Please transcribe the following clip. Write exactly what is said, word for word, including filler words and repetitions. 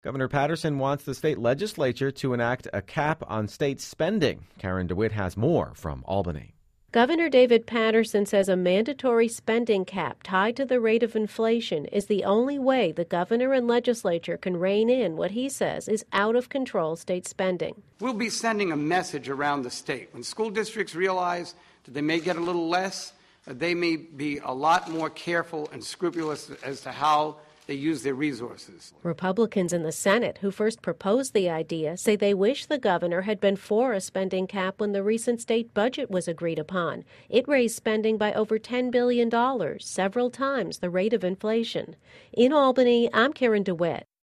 Governor Patterson wants the state legislature to enact a cap on state spending. Karen DeWitt has more from Albany. Governor David Patterson says a mandatory spending cap tied to the rate of inflation is the only way the governor and legislature can rein in what he says is out-of-control state spending. We'll be sending a message around the state. When school districts realize that they may get a little less, they may be a lot more careful and scrupulous as to how they use their resources. Republicans in the Senate who first proposed the idea say they wish the governor had been for a spending cap when the recent state budget was agreed upon. It raised spending by over ten billion dollars, several times the rate of inflation. In Albany, I'm Karen DeWitt.